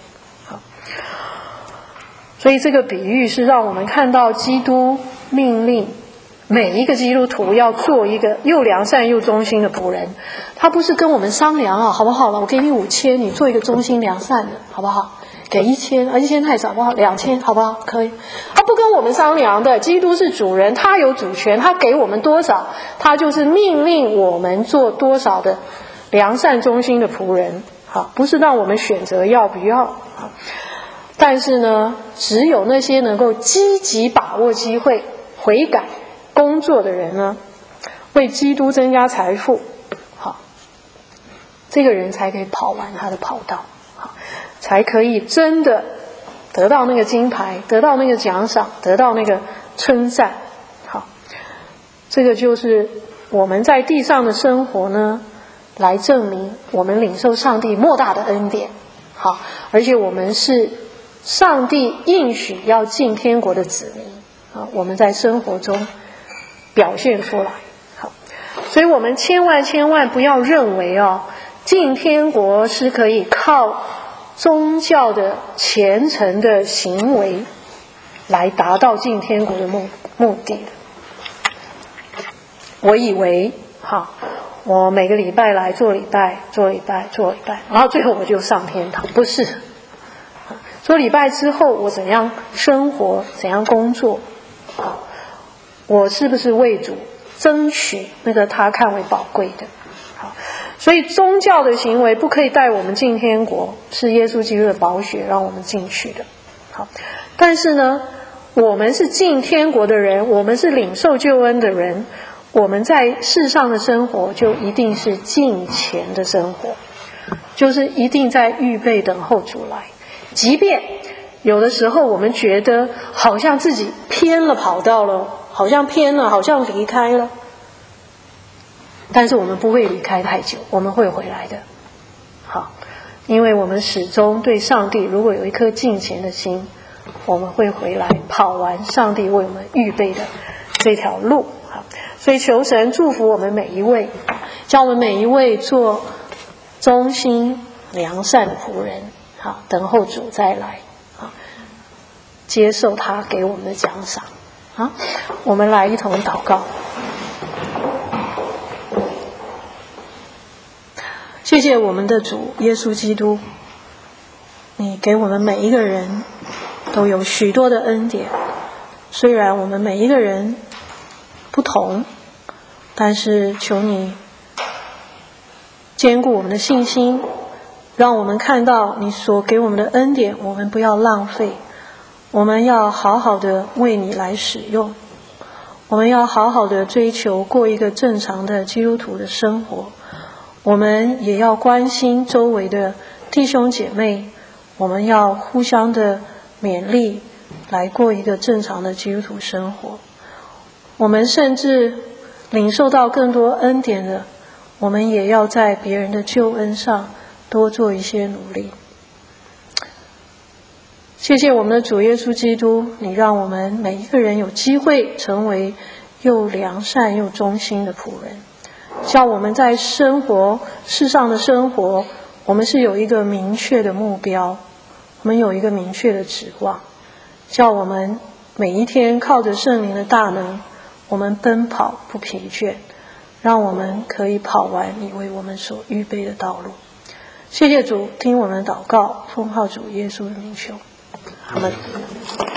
所以这个比喻是让我们看到基督命令每一个基督徒要做一个又良善又忠心的仆人。他不是跟我们商量好不好了，我给你5000，你做一个忠心良善的好不好？给1000太少不好，2000好不好？可以。他不跟我们商量的，基督是主人，他有主权，他给我们多少，他就是命令我们做多少的良善忠心的仆人。不是让我们选择要不要。但是呢，只有那些能够积极把握机会悔改工作的人呢，为基督增加财富，这个人才可以跑完他的跑道，才可以真的得到那个金牌，得到那个奖赏，得到那个称赞。这个就是我们在地上的生活呢，来证明我们领受上帝莫大的恩典。而且我们是上帝应许要进天国的子民，我们在生活中表现出来。所以我们千万不要认为进天国是可以靠宗教的虔诚的行为来达到进天国的目的的。我以为我每个礼拜来做礼拜，然后最后我就上天堂，不是。做礼拜之后我怎样生活，怎样工作，我是不是为主争取那个他看为宝贵的。所以宗教的行为不可以带我们进天国，是耶稣基督的宝血让我们进去的。但是呢，我们是进天国的人，我们是领受救恩的人，我们在世上的生活就一定是敬虔的生活，就是一定在预备等候主来。即便有的时候我们觉得好像自己偏了跑道了，好像偏了，好像离开了， 但是我们不会离开太久，我们会回来的。好，因为我们始终对上帝如果有一颗敬虔的心，我们会回来跑完上帝为我们预备的这条路。好，所以求神祝福我们每一位，叫我们每一位做忠心良善的仆人，好，等候主再来，好，接受他给我们的奖赏。好，我们来一同祷告。谢谢我们的主耶稣基督，你给我们每一个人都有许多的恩典，虽然我们每一个人不同，但是求你坚固我们的信心，让我们看到你所给我们的恩典，我们不要浪费，我们要好好的为你来使用，我们要好好的追求过一个正常的基督徒的生活，我们也要关心周围的弟兄姐妹，我们要互相的勉励，来过一个正常的基督徒生活。我们甚至领受到更多恩典的，我们也要在别人的救恩上多做一些努力。谢谢我们的主耶稣基督，你让我们每一个人有机会成为又良善又忠心的仆人，叫我们在世上的生活，我们是有一个明确的目标，我们有一个明确的指望，叫我们每一天靠着圣灵的大能，我们奔跑不疲倦，让我们可以跑完你为我们所预备的道路。谢谢主，听我们的祷告，奉靠主耶稣的名求，阿们。